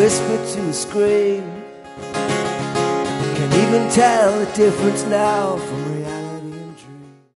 whisper to a scream. Can't even tell the difference now from real.